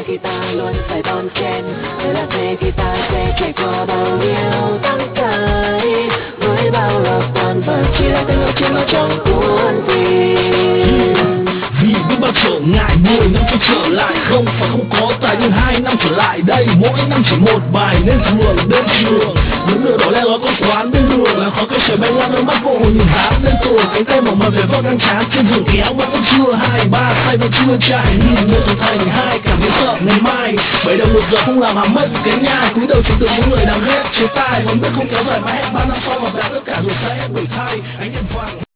khi ta luôn phải bon chen. Rồi là giây khi ta sẽ trải qua bao nhiêu tháng ngày với bao lo toan và chỉ là từng ngược chiều trong cuốn phim. Vì biết bao trở ngại 10 năm cho trở lại không phải không có tài, nhưng 2 năm trở lại đây mỗi năm chỉ một bài nên thường đến trường những lửa đỏ le lói con quán bên đường là khói cây sưởi bay ngang đôi mắt vô hồn nhìn tháng lên tuổi cánh tay mỏng manh về vót đang chán trên giường kéo vẫn chưa 2, 3 say vẫn chưa trải nhìn nơi trở thành 2 cảm thấy sợ ngày mai 7 đồng 1 giờ không làm hàm mất cái nhai cúi đầu chịu từng những người làm hết chế tài vẫn biết không kéo dài mãi 3 năm sau mà đã tất cả rồi sẽ đổi thay ánh đèn vàng.